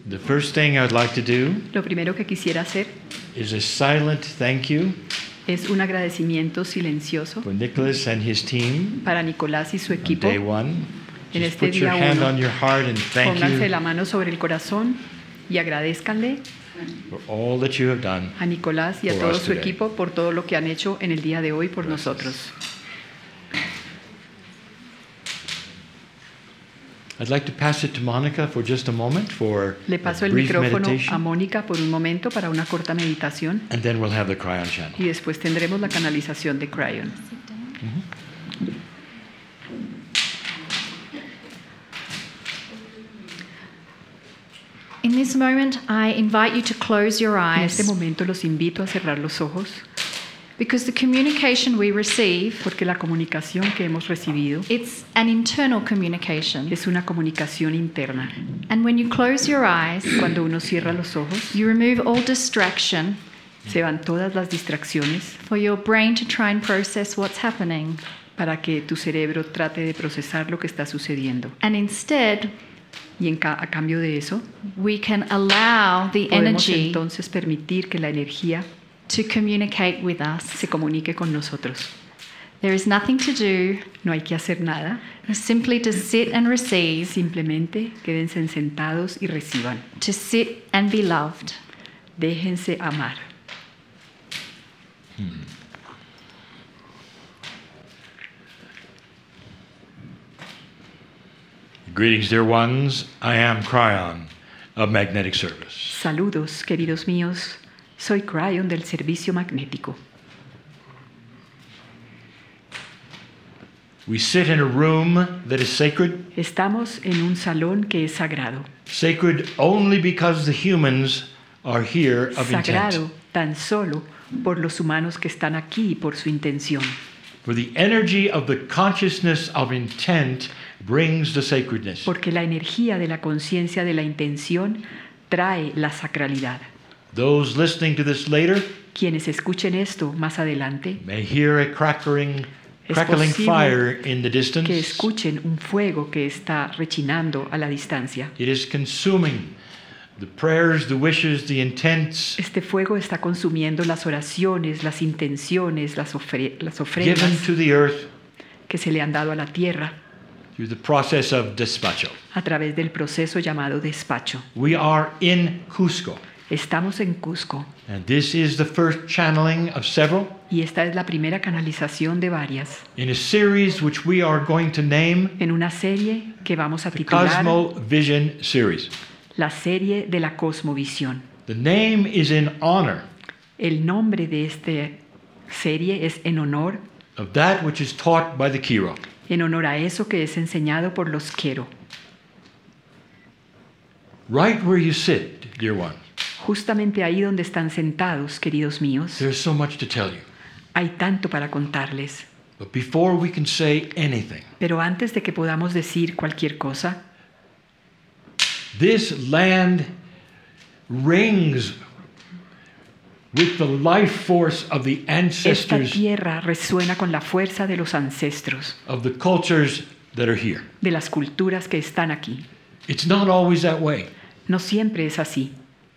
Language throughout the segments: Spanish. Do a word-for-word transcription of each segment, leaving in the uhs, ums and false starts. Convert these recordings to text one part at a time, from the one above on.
The first thing I'd like to do Lo primero que quisiera hacer is a silent thank you es un agradecimiento silencioso for Nicholas and his team para Nicolás y su on equipo. day one. En Just este put your día hand uno, on your heart and thank pónganse you la mano sobre el corazón y agradézcanle for all that you have done. a Nicolás y a For todo us su today. equipo por todo lo que han hecho en el día de hoy por Gracias. nosotros. I'd like to pass it to Monica for just a moment for Le a paso el brief micrófono a meditation, Mónica por un momento para una corta meditación and then we'll have the Cryon channel. y después tendremos la canalización de Cryon. In this moment, I invite you to close your En este eyes momento los invito a cerrar los ojos because the communication we receive, porque la comunicación que hemos recibido it's an internal communication. es una comunicación interna. And when you close your eyes, Cuando uno cierra los ojos, you remove all distraction se van todas las distracciones for your brain to try and process what's happening. para que tu cerebro trate de procesar lo que está sucediendo. And instead, Y en ca- a cambio de eso, we can allow the podemos energy entonces permitir que la energía to communicate with us. se comunique con nosotros. There is nothing to do, No hay que hacer nada, simply to sit and receive, simplemente quédense sentados y reciban. to sit and be loved. Déjense amar. Greetings, dear ones. I am Cryon of Magnetic Service. Saludos, queridos míos. Soy Cryon del Servicio Magnético. We sit in a room that is sacred, Estamos en un salón que es sagrado. sacred only because the humans are here of Sagrado intent. tan solo por los humanos que están aquí y por su intención. For the energy of the consciousness of intent brings the sacredness. Porque la energía de la conciencia de la intención trae la sacralidad. Those listening to this later Quienes escuchen esto más adelante, may hear a crackling, Es crackling posible fire in the que distance. escuchen un fuego que está rechinando a la distancia. It is consuming the prayers, the wishes, the intents Este fuego está consumiendo las oraciones, las intenciones, las, ofre- las given ofrendas to the earth que se le han dado a la tierra through the process of despacho. a través del proceso llamado despacho. We are in Cusco, Estamos en Cusco and this is the first channeling of several y esta es la primera canalización de varias in a series which we are going to name en una serie que vamos a the titular Cosmo Vision Series. la serie de la cosmovisión. The name is in honor El nombre de esta serie es en honor, of that which is taught by the Kiro. en honor a eso que es enseñado por los Quero. Right where you sit, dear one, Justamente ahí donde están sentados, queridos míos, there's so much to tell you. hay tanto para contarles. But before we can say anything, Pero antes de que podamos decir cualquier cosa, this land rings with the life force of the esta ancestors tierra resuena con la fuerza de los ancestros, of the cultures that are here. de las culturas que están aquí. It's not always that way. No siempre es así.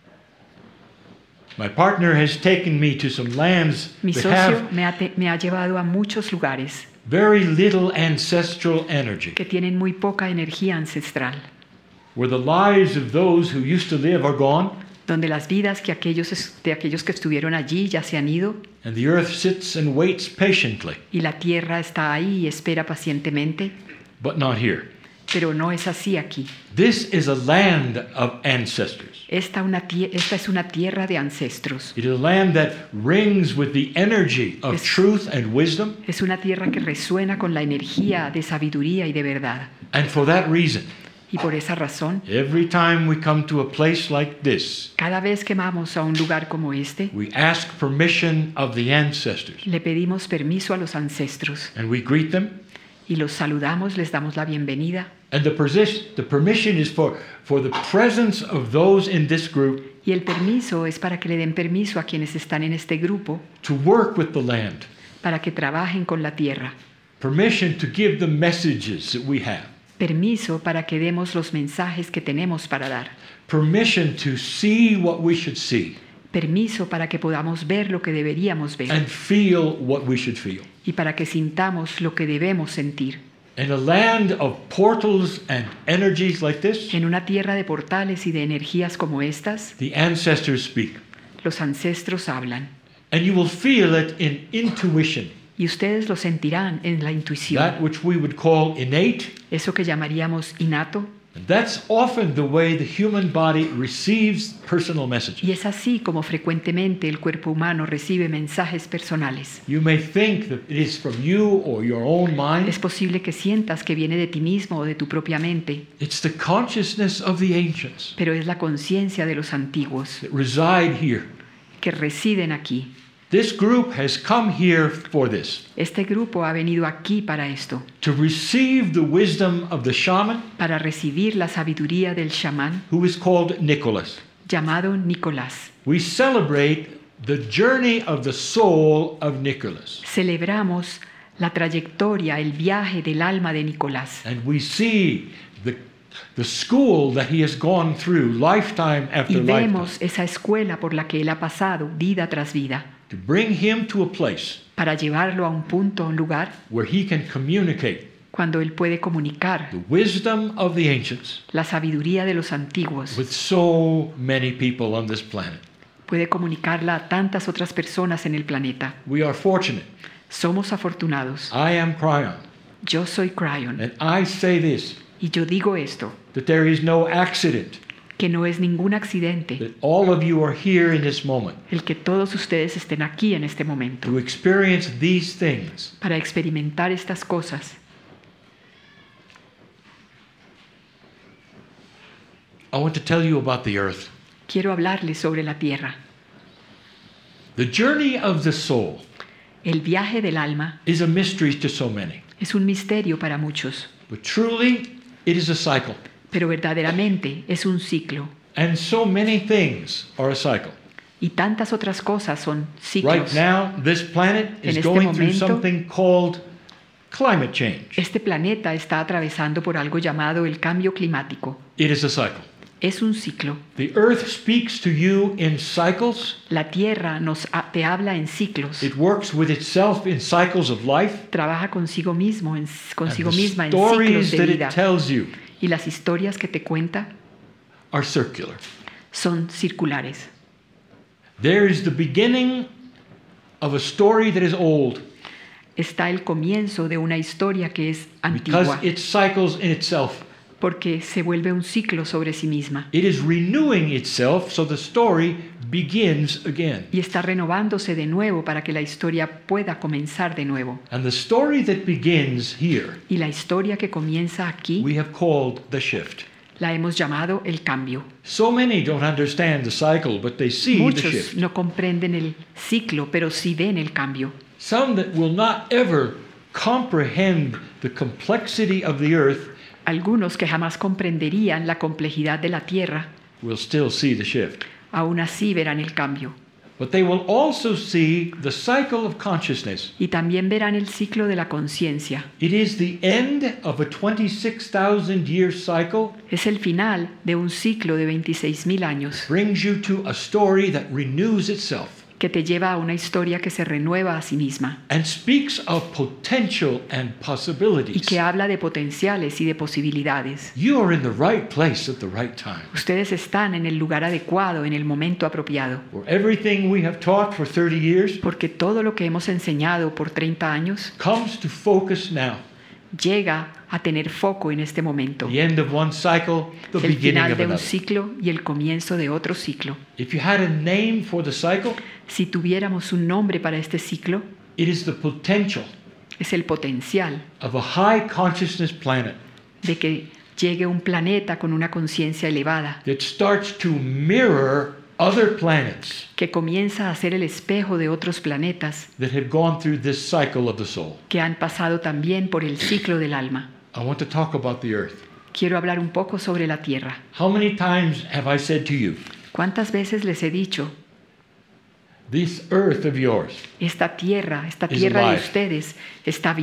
My partner has taken me to some lands Mi that socio have me ha, te- me ha llevado a muchos lugares very little ancestral energy, que tienen muy poca energía ancestral, where the lives of those who used to live are gone, donde las vidas que aquellos, es- de aquellos que estuvieron allí ya se han ido and the earth sits and waits patiently, y la tierra está ahí y espera pacientemente, but not here. pero no es así aquí. This is a land of ancestors. Esta, una tie- esta es una tierra de ancestros. It is a land that rings with the energy of Es- truth and wisdom, Es una tierra que resuena con la energía de sabiduría y de verdad. and for that reason, Y por esa razón, every time we come to a place like this, cada vez que vamos a un lugar como este, we ask permission of the ancestors, le pedimos permiso a los ancestros and we greet them. y los saludamos, les damos la bienvenida. And the, persis- the permission is for, for the presence of those in this group Y el permiso es para que le den permiso a quienes están en este grupo to work with the land. para que trabajen con la tierra. Permission to give the messages that we have. Permiso para que demos los mensajes que tenemos para dar. Permission to see what we should see Permiso para que podamos ver lo que deberíamos ver. and feel what we should feel. Y para que sintamos lo que debemos sentir. In a land of portals and energies like this, En una tierra de portales y de energías como estas, the ancestors speak. los ancestros hablan. And you will feel it in intuition, Y ustedes lo sentirán en la intuición. that which we would call innate. Eso que llamaríamos innato. And that's often the way the human body receives personal messages. Y es así como frecuentemente el cuerpo humano recibe mensajes personales. You may think that it is from you or your own mind. Es posible que sientas que viene de ti mismo o de tu propia mente, It's the consciousness of the ancients pero es la conciencia de los antiguos that reside here. que residen aquí. This group has come here for this, Este grupo ha venido aquí para esto, to receive the wisdom of the shaman, para recibir la sabiduría del chamán who is called Nicholas. llamado Nicolás. We celebrate the journey of the soul of Nicholas, Celebramos la trayectoria, el viaje del alma de Nicolás. and we see the, the school that he has gone through, lifetime after Y lifetime, vemos esa escuela por la que él ha pasado vida tras vida, to bring him to a place para llevarlo a un punto, a un lugar, where he can communicate cuando él puede comunicar the wisdom of the ancients la sabiduría de los antiguos, with so many people on this planet. puede comunicarla a tantas otras personas en el planeta. We are fortunate. Somos afortunados. I am Cryon, Yo soy Cryon and I say this, y yo digo esto, that there is no accident que no es ningún accidente that all of you are here in this moment el que todos ustedes estén aquí en este momento to experience these things. para experimentar estas cosas. I want to tell you about the earth. Quiero hablarles sobre la tierra. The journey of the soul El viaje del alma is a mystery to so many, es un misterio para muchos, but truly it is a cycle. pero verdaderamente es un ciclo. And so many things are a cycle. Y tantas otras cosas son Right ciclos. now, this planet En is este going through momento- something called climate change. Este planeta está atravesando por algo llamado el cambio climático. It is a cycle. Es un ciclo. The earth speaks to you in cycles. La tierra nos ha- te habla en ciclos. It works with itself in cycles of life. Trabaja consigo mismo, en, And consigo the misma en ciclos stories de that vida. it tells you Y las historias que te cuenta are circular. son circulares. There is the beginning of a story that is old Está el comienzo de una historia que es because antigua, it cycles in itself. porque se vuelve un ciclo sobre sí misma. It is renewing itself, so the story begins again. Y está renovándose de nuevo para que la historia pueda comenzar de nuevo. And the story that begins here, Y la historia que comienza aquí we have called the shift. la hemos llamado el cambio. So many don't understand the cycle, but they see the Muchos shift. no comprenden el ciclo, pero sí ven el cambio. Some that will not ever comprehend the complexity of the earth Algunos que jamás comprenderían la complejidad de la tierra, will still see the shift. aún así verán el cambio. But they will also see the cycle of consciousness. Y también verán el ciclo de la conciencia. It is the end of a twenty-six thousand year cycle, Es el final de un ciclo de veintiséis mil años brings you to a story that renews itself que te lleva a una historia que se renueva a sí misma and speaks of potential and y possibilities. que habla de potenciales y de posibilidades. You are in the right place at the right time. Ustedes están en el lugar adecuado, en el momento apropiado, For everything we have taught for thirty years porque todo lo que hemos enseñado por treinta años comes to focus now. llega a tener foco en este momento. The end of one cycle, the El beginning final of de un another. ciclo y el comienzo de otro ciclo. If you had a name for the cycle, Si tuviéramos un nombre para este ciclo, it is the potential es el potencial of a high consciousness planet de que llegue un planeta con una conciencia elevada, that starts to mirror other planets que comienza a ser el espejo de otros planetas that have gone through this cycle of the soul. que han pasado también por el ciclo del alma. I want to talk about the earth. Quiero hablar un poco sobre la tierra. How many times have I said to you, ¿Cuántas veces les he dicho, this earth of yours esta tierra, esta Is tierra de alive. ustedes está viva?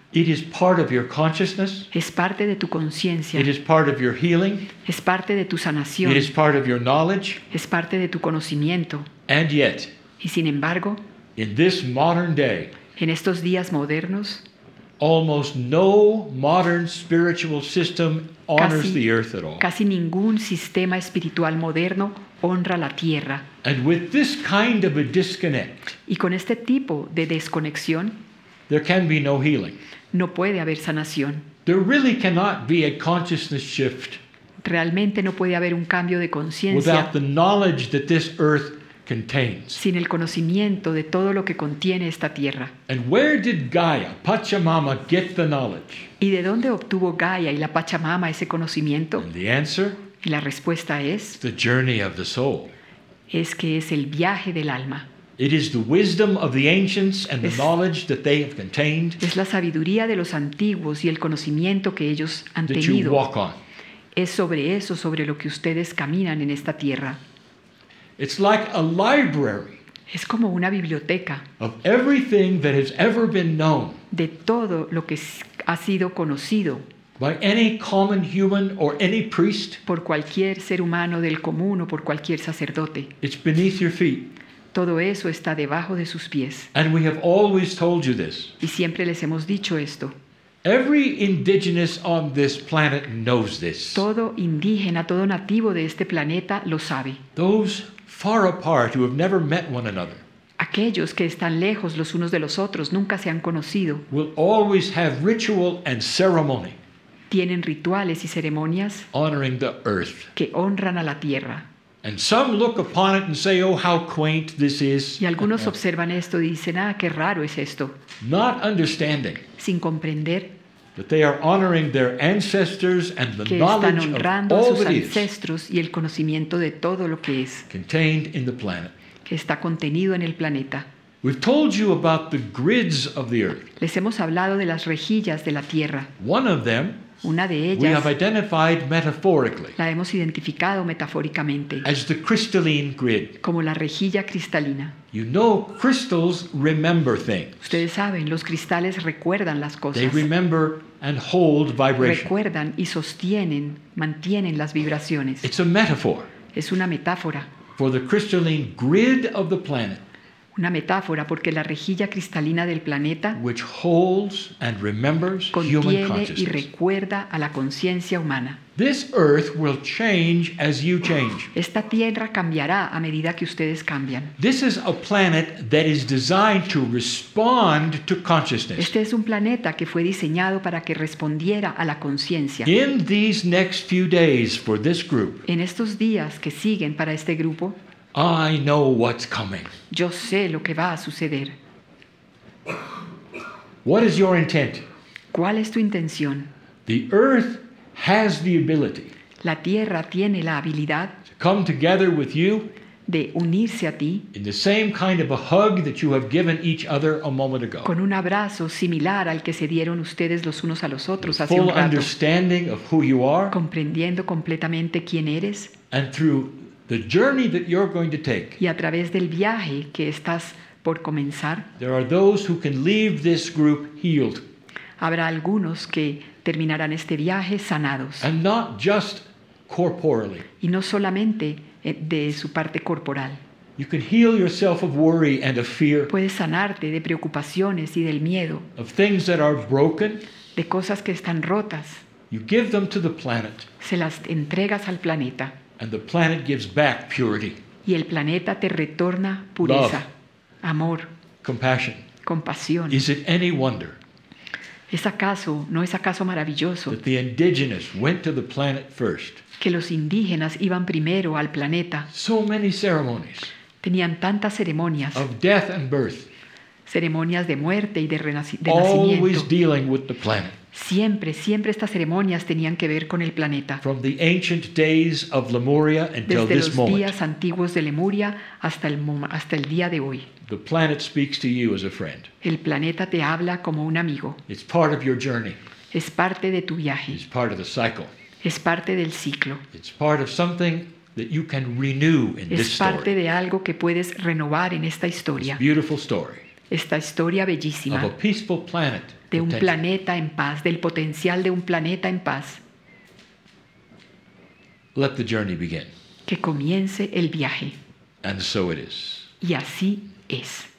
It is part of your consciousness. Es parte de tu conciencia. It is part of your healing. Es parte de tu sanación. It is part of your knowledge. Es parte de tu conocimiento. And yet, Y sin embargo, in this modern day, en estos días modernos, almost no modern spiritual system honors Casi- the earth at all. casi ningún sistema espiritual moderno honra la tierra. And with this kind of a disconnect, Y con este tipo de desconexión, there can be no healing. no puede haber sanación. There really cannot be a consciousness shift Realmente no puede haber un cambio de conciencia without the knowledge that this earth contains. sin el conocimiento de todo lo que contiene esta tierra. And where did Gaia, Pachamama, get the knowledge? ¿Y de dónde obtuvo Gaia y la Pachamama ese conocimiento? And the answer? Y la respuesta es, The journey of the soul. es que es el viaje del alma. It is the wisdom of the ancients and the Es- knowledge that they have contained Es la sabiduría de los antiguos y el conocimiento que ellos han that you tenido. walk on. Es sobre eso, sobre lo que ustedes caminan en esta tierra. It's like a library Es como una biblioteca of everything that has ever been known de todo lo que s- ha sido conocido by any common human or any priest. por cualquier ser humano del común o por cualquier sacerdote. It's beneath your feet. Todo eso está debajo de sus pies. And we have always told you this. Y siempre les hemos dicho esto. Every indigenous on this planet knows this. Todo indígena, todo nativo de este planeta lo sabe. Those far apart who have never met one another Aquellos que están lejos los unos de los otros, nunca se han conocido, will always have ritual and ceremony tienen rituales y ceremonias honoring the earth. que honran a la tierra. And some look upon it and say, oh, how quaint this is, Y algunos observan esto y dicen, ah, qué raro es esto, not understanding sin comprender that they are honoring their ancestors and the que están knowledge of honrando a all sus that is ancestros y el conocimiento de todo lo que es, contained in the planet. que está contenido en el planeta. We've told you about the grids of the earth. Les hemos hablado de las rejillas de la tierra. One of them Una de we ellas have identified metaphorically la hemos identificado metafóricamente as the crystalline grid. como la rejilla cristalina. You know, crystals remember things. Ustedes saben, los cristales recuerdan las They cosas, remember and hold vibration. recuerdan y sostienen, mantienen las vibraciones. It's a metaphor Es una metáfora, for the crystalline grid of the planet, una metáfora porque la rejilla cristalina del planeta which holds and remembers human contiene y consciousness. recuerda a la conciencia humana. This earth will change as you change. Esta tierra cambiará a medida que ustedes cambian. This is a planet that is designed to respond to consciousness. Este es un planeta que fue diseñado para que respondiera a la conciencia. In these next few days for this group, En estos días que siguen para este grupo, I know what's coming. yo sé lo que va a suceder. What is your intent? ¿Cuál es tu intención? The earth has the ability La tierra tiene la habilidad to come together with you de unirse a ti in the same kind of a hug that you have given each other a moment ago. con un abrazo similar al que se dieron ustedes los unos a los otros hace Full un rato, understanding of who you are, comprendiendo completamente quién eres and through the journey that you're going to take, y a través del viaje que estás por comenzar, there are those who can leave this group healed, habrá algunos que terminarán este viaje sanados and not just corporally. y no solamente eh, de su parte corporal. You can heal yourself of worry and of fear, Puedes sanarte de preocupaciones y del miedo, of things that are broken. de cosas que están rotas. You give them to the planet, Se las entregas al planeta and the planet gives back purity, y el planeta te retorna pureza, amor, compassion. compasión. Is it any wonder ¿Es acaso, no es acaso maravilloso that the indigenous went to the planet first? que los indígenas iban primero al planeta? So many ceremonies Tenían tantas ceremonias, of death and birth, ceremonias de muerte y de, renaci- de always nacimiento. dealing with the planet. Siempre, siempre estas ceremonias tenían que ver con el planeta. From the ancient days of Lemuria until Desde this los moment, días antiguos de Lemuria hasta el, mo- hasta el día de hoy. the planet speaks to you as a friend. El planeta te habla como un amigo. It's part of your journey. Es parte de tu viaje. It's part of the cycle. Es parte del ciclo. It's part of something that you can renew in this Es parte story. de algo que puedes renovar en esta This historia. beautiful story. esta historia of a bellísima peaceful planet. de un potential. planeta en paz, del potencial de un planeta en paz, Let the journey begin. que comience el viaje. And so it is. Y así es.